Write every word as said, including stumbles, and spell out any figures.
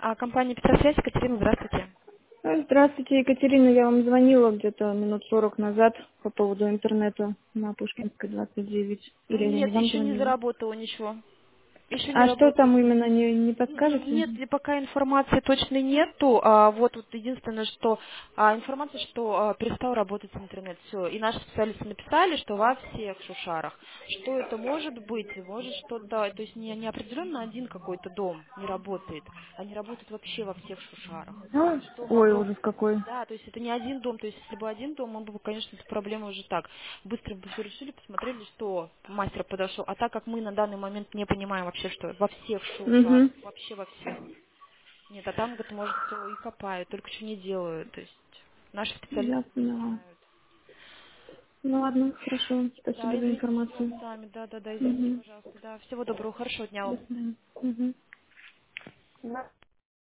А, компания «Петросвязь», Екатерина, здравствуйте. Э, Здравствуйте, Екатерина. Я вам звонила где-то минут сорок назад по поводу интернета на Пушкинской двадцать девять. Или я не Нет, вам еще не звонила? заработало ничего. Еще не А что работает. там именно, не, не М, подскажете? Нет, и пока информации точно нету. А, вот, вот единственное, что а, информация, что а, перестал работать интернет. Все. И наши специалисты написали, что во всех шушарах. Что это может быть? Может что-то, то есть не, не определенно один какой-то дом не работает, а не работает вообще во всех шушарах. А? Что Ой, могло. ужас какой. Да, то есть это не один дом, то есть если бы один дом, мы бы, конечно, эту проблему уже так быстро бы все решили, посмотрели, что мастер подошел. А так как мы на данный момент не понимаем вообще, что во всех Угу. шоу-шарах, вообще во всех. Нет, а там, говорит, может, и копают, только что не делают. То есть наши специалисты Я не поняла. знают. Ну ладно, хорошо. Да, Спасибо за извините, что информацию. сами, да-да-да, извините, Угу. пожалуйста. Да, всего доброго, хорошего дня До вам. свидания. Угу.